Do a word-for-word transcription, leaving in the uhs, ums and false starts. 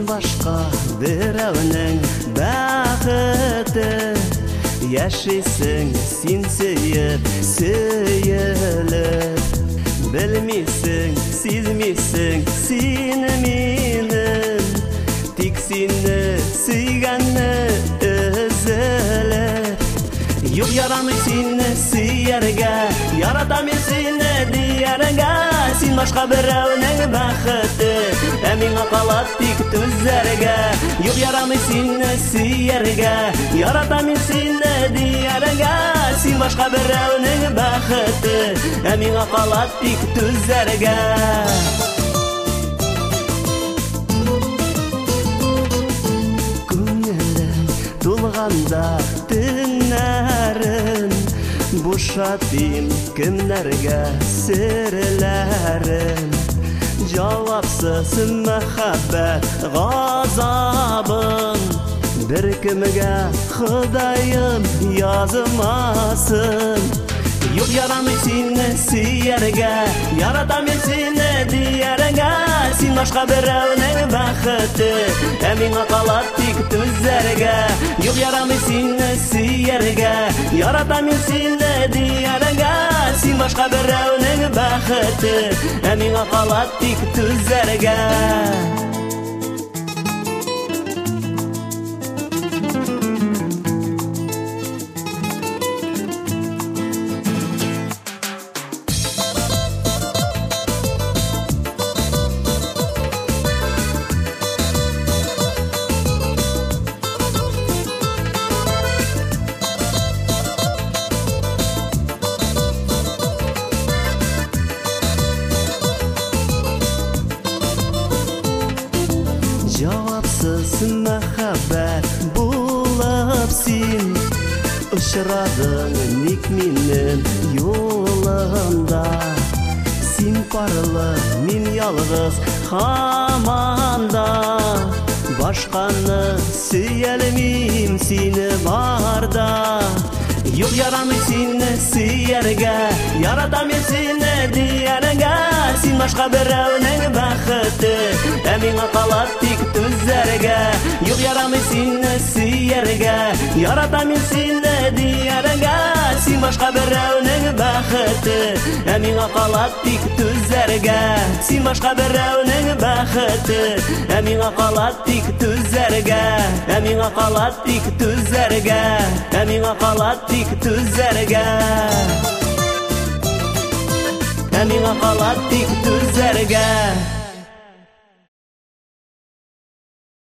башка бирөөнүң бакыты, яшайсың сен сөйөп, сөйөлөп. Білмейсің, сезмейсің, сен менің, тек сені сүйгәнне өзөлөп. Юк ярамый сені сөйәргә, яратам сені дияргә. Сен башка бирөөнүң бакыты, ә миңа калат тик түзәргә. Юк ярамый сені сөйәргә, яратам сені дияргә. Сен башка бирөөнүң бакыты, ә миңа калат тик түзәргә. Күңелең тулганда түннәрен, бушатыйм кемнәргә серләрен. Җавапсыз мәхәббәт газабын бер кемгә Ходаем язмасын. Юк ярамый сені сөйәргә, яратам сені дияргә. Сен башка бирөөнүң бакыты, ә миңа калат тик түзәргә. Юк ярамый сені сөйәргә, яратам сені дияргә. Сен башка бирөөнүң бакыты, ә миңа калат тик түзәргә. Җавапсыз мәхәббәт булып син очрадың ник минем юлымда. Син парлы, мин ялгыз һаманда. Башканы сөйәлмим сине барда. Юк ярамый сені сөйәргә, яратам сені дияргә. Сен башка бирөөнүң бакыты, ә миңа калат тик түзәргә. Юк ярамый сені сөйәргә, яратам сені дияргә. Сен башка бирөөнүң бакыты, ә миңа калат тик түзәргә. Сен башка бирөөнүң бакыты, ә миңа калат тик түзәргә. Ә миңа калат тик түзәргә, ә миңа калат тик түзәргә. Ә миңа калат тик түзәргә.